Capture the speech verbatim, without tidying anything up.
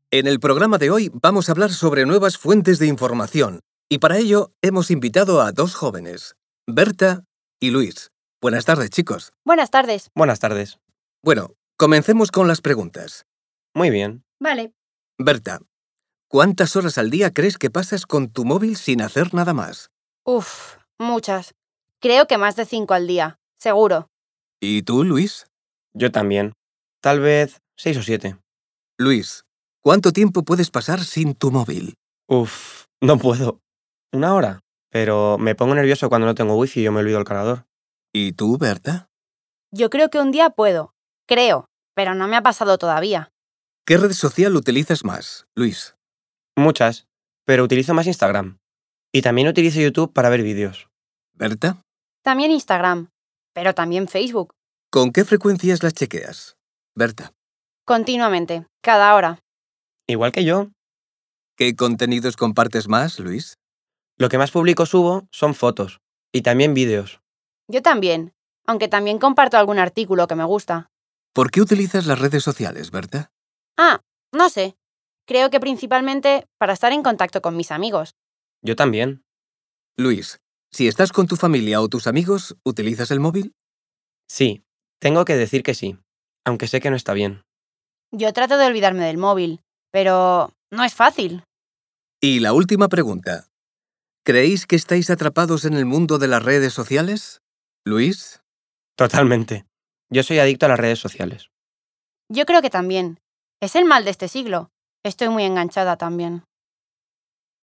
En el programa de hoy vamos a hablar sobre nuevas fuentes de información y para ello hemos invitado a dos jóvenes, Berta y Luis. Buenas tardes, chicos. Buenas tardes. Buenas tardes. Bueno, comencemos con las preguntas. Muy bien. Vale. Berta, ¿cuántas horas al día crees que pasas con tu móvil sin hacer nada más? Uf, muchas. Creo que más de cinco al día, seguro. ¿Y tú, Luis? Yo también. Tal vez seis o siete. Luis, ¿cuánto tiempo puedes pasar sin tu móvil? Uf, no puedo. Una hora. Pero me pongo nervioso cuando no tengo wifi y yo me olvido el cargador. ¿Y tú, Berta? Yo creo que un día puedo. Creo, pero no me ha pasado todavía. ¿Qué red social utilizas más, Luis? Muchas, pero utilizo más Instagram. Y también utilizo YouTube para ver vídeos. ¿Berta? También Instagram, pero también Facebook. ¿Con qué frecuencias las chequeas? Berta. Continuamente, cada hora. Igual que yo. ¿Qué contenidos compartes más, Luis? Lo que más publico subo son fotos. Y también vídeos. Yo también, aunque también comparto algún artículo que me gusta. ¿Por qué utilizas las redes sociales, Berta? Ah, no sé. Creo que principalmente para estar en contacto con mis amigos. Yo también. Luis, si estás con tu familia o tus amigos, ¿utilizas el móvil? Sí, tengo que decir que sí. Aunque sé que no está bien. Yo trato de olvidarme del móvil, pero no es fácil. Y la última pregunta. ¿Creéis que estáis atrapados en el mundo de las redes sociales? Luis. Totalmente. Yo soy adicto a las redes sociales. Yo creo que también. Es el mal de este siglo. Estoy muy enganchada también.